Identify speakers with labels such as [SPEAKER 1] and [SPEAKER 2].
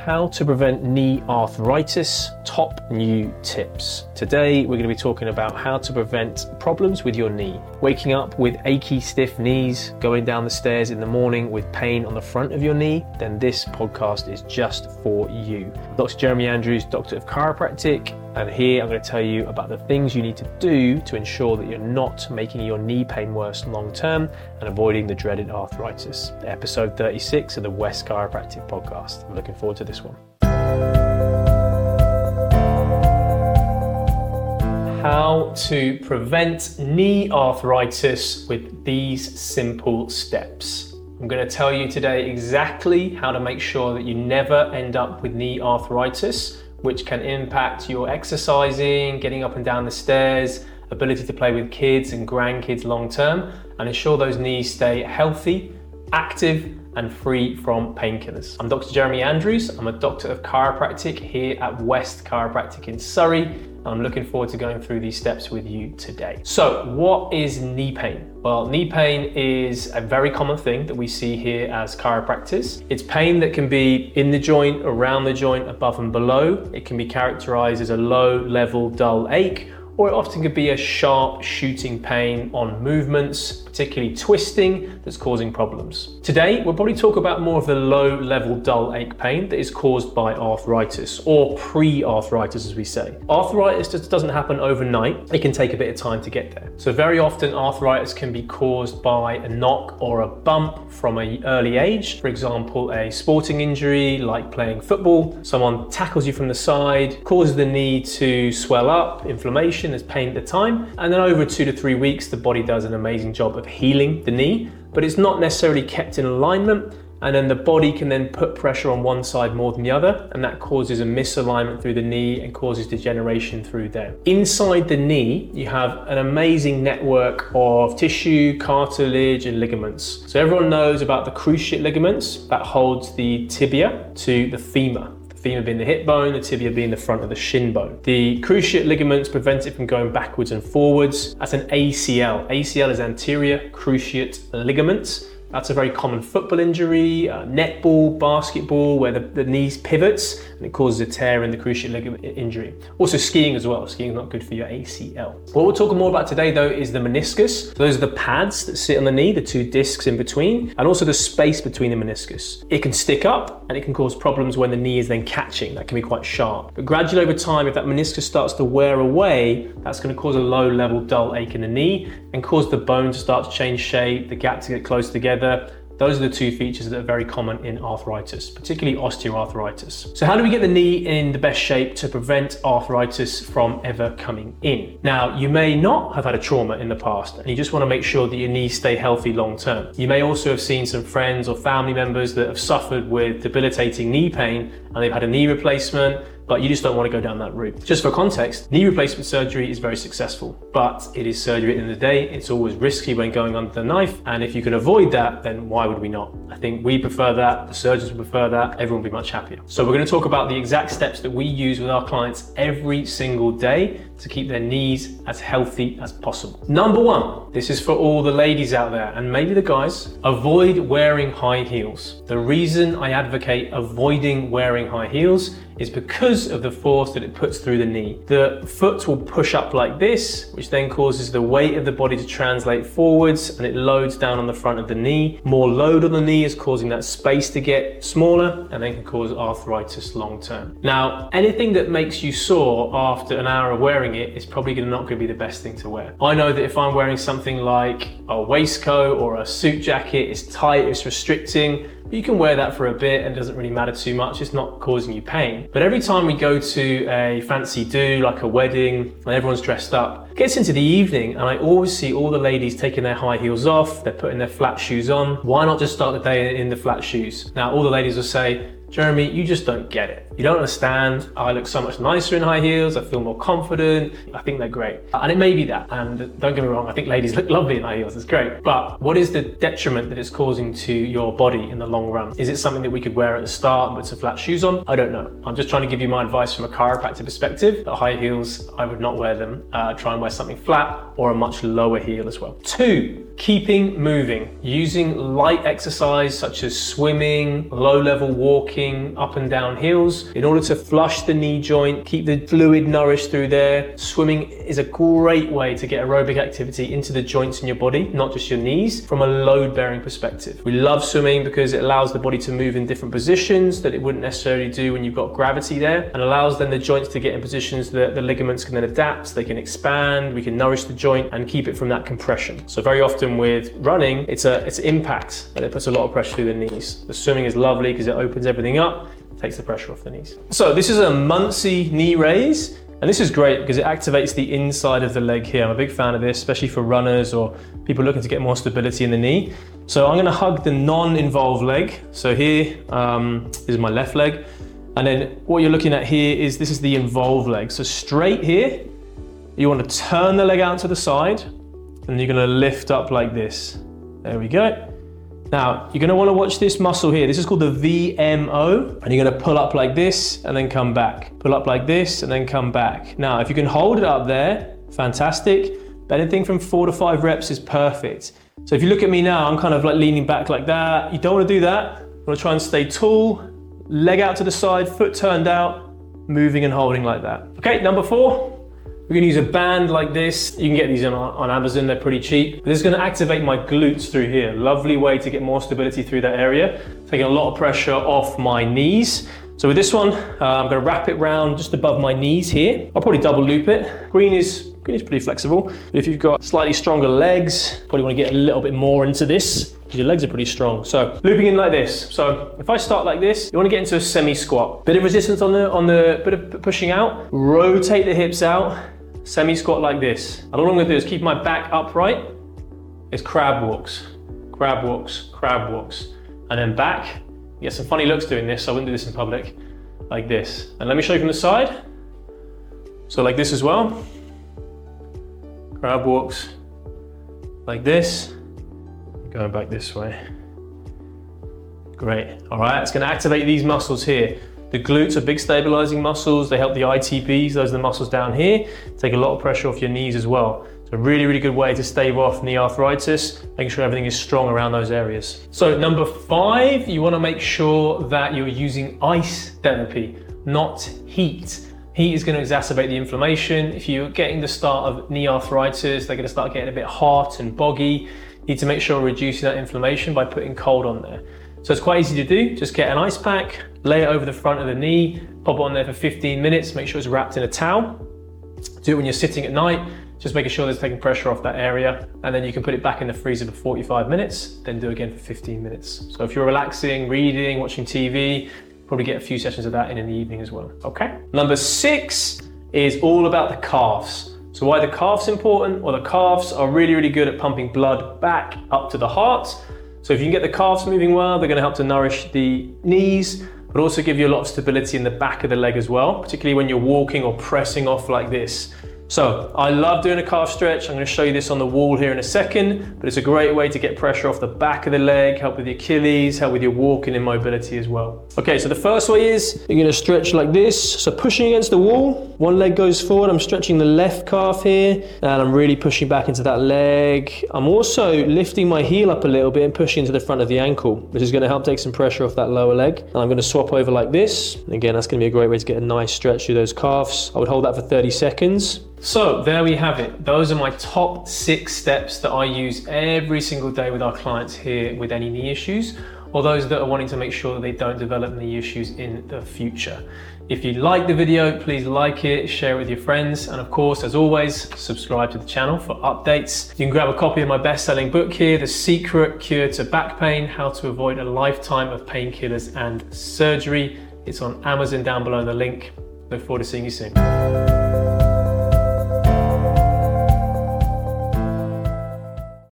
[SPEAKER 1] How to prevent knee arthritis, top new tips. Today we're going to be talking about how to prevent problems with your knee. Waking up with achy, stiff knees, going down the stairs in the morning with pain on the front of your knee, then this podcast is just for you. Dr. Jeremy Andrews, Doctor of Chiropractic, and here I'm going to tell you about the things you need to do to ensure that you're not making your knee pain worse long term and avoiding the dreaded arthritis. Episode 36 of the West Chiropractic Podcast. I'm looking forward to this one. How to prevent knee arthritis with these simple steps. I'm going to tell you today exactly how to make sure that you never end up with knee arthritis, which can impact your exercising, getting up and down the stairs, ability to play with kids and grandkids long term, and ensure those knees stay healthy, active, and free from painkillers. I'm Dr. Jeremy Andrews. I'm a doctor of chiropractic here at West Chiropractic in Surrey, and I'm looking forward to going through these steps with you today. So, what is knee pain? Well, knee pain is a very common thing that we see here as chiropractors. It's pain that can be in the joint, around the joint, above and below. It can be characterized as a low-level dull ache, or it often could be a sharp shooting pain on movements, particularly twisting, that's causing problems. Today, we'll probably talk about more of the low-level dull ache pain that is caused by arthritis, or pre-arthritis as we say. Arthritis just doesn't happen overnight. It can take a bit of time to get there. So very often arthritis can be caused by a knock or a bump from an early age. For example, a sporting injury like playing football. Someone tackles you from the side, causes the knee to swell up, inflammation, there's pain at the time, and then over 2 to 3 weeks the body does an amazing job of healing the knee, but it's not necessarily kept in alignment, and then the body can then put pressure on one side more than the other, and that causes a misalignment through the knee and causes degeneration through there. Inside the knee you have an amazing network of tissue, cartilage and ligaments. So everyone knows about the cruciate ligaments that holds the tibia to the femur. Femur being the hip bone, the tibia being the front of the shin bone. The cruciate ligaments prevent it from going backwards and forwards. That's an ACL. ACL is anterior cruciate ligament. That's a very common football injury, netball, basketball, where the knees pivots and it causes a tear in the cruciate ligament injury. Also skiing as well. Skiing is not good for your ACL. What we're talking more about today though is the meniscus. So those are the pads that sit on the knee, the two discs in between, and also the space between the meniscus. It can stick up and it can cause problems when the knee is then catching. That can be quite sharp. But gradually over time, if that meniscus starts to wear away, that's going to cause a low-level dull ache in the knee and cause the bone to start to change shape, the gap to get close together. Those are the two features that are very common in arthritis, particularly osteoarthritis. So how do we get the knee in the best shape to prevent arthritis from ever coming in? Now, you may not have had a trauma in the past and you just want to make sure that your knees stay healthy long term. You may also have seen some friends or family members that have suffered with debilitating knee pain and they've had a knee replacement, but you just don't want to go down that route. Just for context, knee replacement surgery is very successful, but it is surgery at the end of the day. It's always risky when going under the knife, and if you can avoid that, then why would we not? I think we prefer that, the surgeons would prefer that, everyone will be much happier. So we're going to talk about the exact steps that we use with our clients every single day to keep their knees as healthy as possible. Number one, this is for all the ladies out there, and maybe the guys, avoid wearing high heels. The reason I advocate avoiding wearing high heels is because of the force that it puts through the knee. The foot will push up like this, which then causes the weight of the body to translate forwards and it loads down on the front of the knee. More load on the knee is causing that space to get smaller and then can cause arthritis long term. Now, anything that makes you sore after an hour of wearing it is probably not going to be the best thing to wear. I know that if I'm wearing something like a waistcoat or a suit jacket, it's tight, it's restricting, you can wear that for a bit and it doesn't really matter too much, it's not causing you pain. But every time we go to a fancy do, like a wedding, and everyone's dressed up, it gets into the evening and I always see all the ladies taking their high heels off, they're putting their flat shoes on. Why not just start the day in the flat shoes? Now all the ladies will say, Jeremy, you just don't get it. You don't understand. I look so much nicer in high heels. I feel more confident. I think they're great. And it may be that. And don't get me wrong, I think ladies look lovely in high heels. It's great. But what is the detriment that it's causing to your body in the long run? Is it something that we could wear at the start and put some flat shoes on? I don't know. I'm just trying to give you my advice from a chiropractic perspective. That high heels, I would not wear them. Try and wear something flat or a much lower heel as well. 2, Keeping moving, using light exercise such as swimming, low-level walking, up and down hills in order to flush the knee joint, keep the fluid nourished through there. Swimming is a great way to get aerobic activity into the joints in your body, not just your knees, from a load-bearing perspective. We love swimming because it allows the body to move in different positions that it wouldn't necessarily do when you've got gravity there, and allows then the joints to get in positions that the ligaments can then adapt, they can expand, we can nourish the joint and keep it from that compression. So very often with running, it's impact, and it puts a lot of pressure through the knees. The swimming is lovely because it opens everything up, takes the pressure off the knees. So this is a Muncie knee raise, and this is great because it activates the inside of the leg here. I'm a big fan of this, especially for runners or people looking to get more stability in the knee. So I'm gonna hug the non-involved leg. So here is my left leg. And then what you're looking at here is, this is the involved leg. So straight here, you want to turn the leg out to the side, and you're going to lift up like this. There we go. Now, you're going to want to watch this muscle here. This is called the VMO, and you're going to pull up like this and then come back. Pull up like this and then come back. Now, if you can hold it up there, fantastic. But anything from 4 to 5 reps is perfect. So if you look at me now, I'm kind of like leaning back like that. You don't want to do that. You want to try and stay tall. Leg out to the side, foot turned out, moving and holding like that. Okay, number 4, we're gonna use a band like this. You can get these on Amazon, they're pretty cheap. This is gonna activate my glutes through here. Lovely way to get more stability through that area. Taking a lot of pressure off my knees. So with this one, I'm gonna wrap it round just above my knees here. I'll probably double loop it. Green is pretty flexible. But if you've got slightly stronger legs, probably wanna get a little bit more into this. Your legs are pretty strong. So looping in like this. So if I start like this, you want to get into a semi-squat. Bit of resistance on the bit of pushing out. Rotate the hips out. Semi-squat like this. And all I'm going to do is keep my back upright. It's crab walks, crab walks, crab walks, and then back. You get some funny looks doing this, so I wouldn't do this in public. Like this. And let me show you from the side. So like this as well. Crab walks like this. Going back this way. Great. All right, it's going to activate these muscles here. The glutes are big stabilizing muscles. They help the ITBs, those are the muscles down here. Take a lot of pressure off your knees as well. It's a really, really good way to stave off knee arthritis, making sure everything is strong around those areas. So number 5, you want to make sure that you're using ice therapy, not heat. Heat is going to exacerbate the inflammation. If you're getting the start of knee arthritis, they're going to start getting a bit hot and boggy. You need to make sure you're reducing that inflammation by putting cold on there. So it's quite easy to do. Just get an ice pack, lay it over the front of the knee, pop it on there for 15 minutes, make sure it's wrapped in a towel. Do it when you're sitting at night, just making sure there's taking pressure off that area, and then you can put it back in the freezer for 45 minutes, then do it again for 15 minutes. So if you're relaxing, reading, watching TV, probably get a few sessions of that in the evening as well, okay? Number 6 is all about the calves. So why the calves important? Well, the calves are really, really good at pumping blood back up to the heart. So if you can get the calves moving well, they're going to help to nourish the knees, but also give you a lot of stability in the back of the leg as well, particularly when you're walking or pressing off like this. So I love doing a calf stretch. I'm going to show you this on the wall here in a second, but it's a great way to get pressure off the back of the leg, help with the Achilles, help with your walking and mobility as well. Okay, so the first way is you're going to stretch like this. So pushing against the wall, one leg goes forward. I'm stretching the left calf here, and I'm really pushing back into that leg. I'm also lifting my heel up a little bit and pushing into the front of the ankle, which is going to help take some pressure off that lower leg. And I'm going to swap over like this. And again, that's going to be a great way to get a nice stretch through those calves. I would hold that for 30 seconds. So there we have it. Those are my top 6 steps that I use every single day with our clients here with any knee issues, or those that are wanting to make sure that they don't develop knee issues in the future. If you like the video, please like it, share it with your friends, and of course, as always, subscribe to the channel for updates. You can grab a copy of my best-selling book here, The Secret Cure to Back Pain, How to Avoid a Lifetime of Painkillers and Surgery. It's on Amazon down below in the link. Look forward to seeing you soon.